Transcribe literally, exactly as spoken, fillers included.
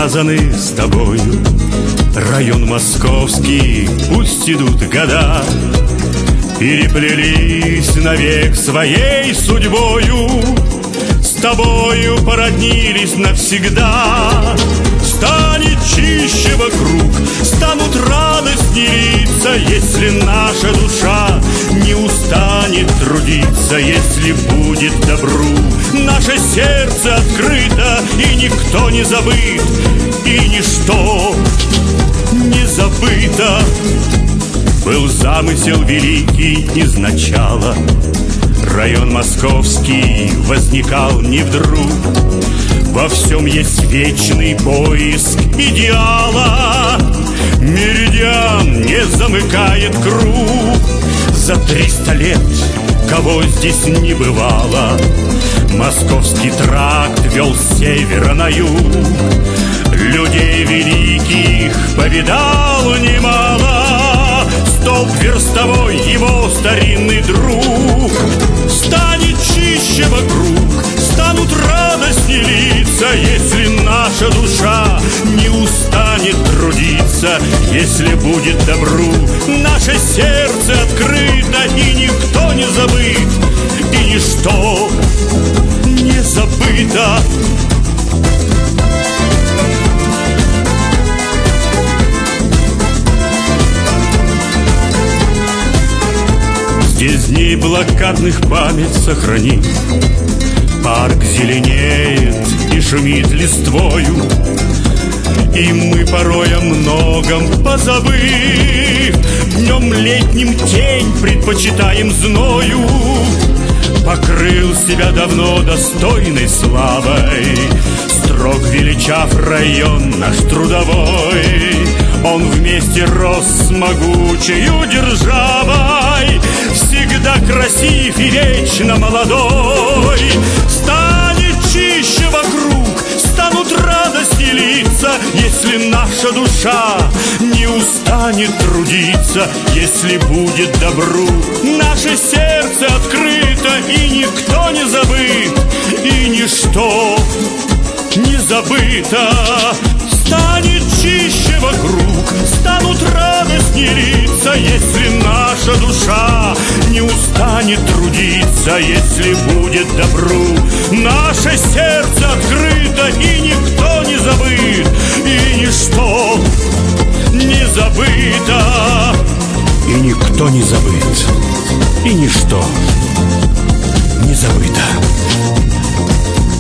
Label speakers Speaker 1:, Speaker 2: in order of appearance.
Speaker 1: связаны с тобою. Район московский, пусть идут года, переплелись навек своей судьбою. С тобою породнились навсегда. Станет чище вокруг, станут радостней лица, если наша душа не устанет трудиться, если будет добру наше сердце открыто, и никто не забыт, и ничто не забыто. Был замысел великий изначала, район московский возникал не вдруг. Во всем есть вечный поиск идеала, меридиан не замыкает круг. За триста лет, кого здесь не бывало, московский тракт вел с севера на юг. Людей великих повидал немало, столб верстовой его старинный друг. Станет чище вокруг, станут радостней лица, если наша душа не устанет трудиться, если будет добру наше сердце открыто, и никто не забыт, и ничто не забыто. Здесь дней блокадных память сохрани. Парк зеленеет и шумит листвою, и мы порой о многом позабыв, днем летним тень предпочитаем зною. Покрыл себя давно достойной славой, строг величав район наш трудовой. Он вместе рос с могучею державой, всегда красив и вечно молодой. Станет чище вокруг, станут радости лица, если наша душа не устанет трудиться, если будет добру наше сердце открыто, и никто не забыт, и ничто не забыто. Станет чище вокруг, станут радостней лица, если наша душа не устанет трудиться, если будет добру наше сердце открыто, и никто не забыт, и ничто не забыто. И никто не забыт, и ничто не забыто.